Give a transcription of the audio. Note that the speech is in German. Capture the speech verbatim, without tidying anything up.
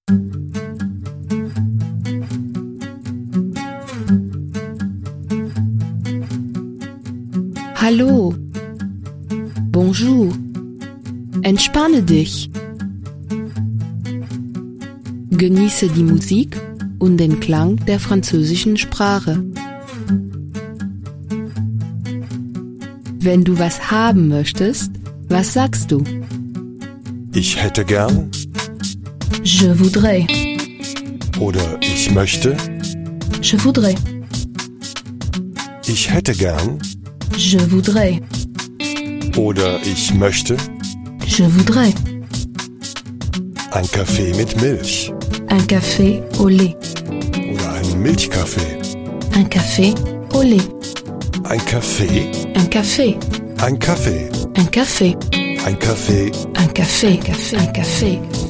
Hallo. Bonjour. Entspanne dich. Genieße die Musik und den Klang der französischen Sprache. Wenn du was haben möchtest, was sagst du? Ich hätte gern Je voudrais. oder ich möchte. Je voudrais. Ich hätte gern Je voudrais. oder ich möchte. Je voudrais. Ein Kaffee mit Milch Un café au lait. oder ein Milchkaffee. Un café au lait. Ein Kaffee, Un café. ein Kaffee, Un café. ein Kaffee. Un café. Un café. Un café.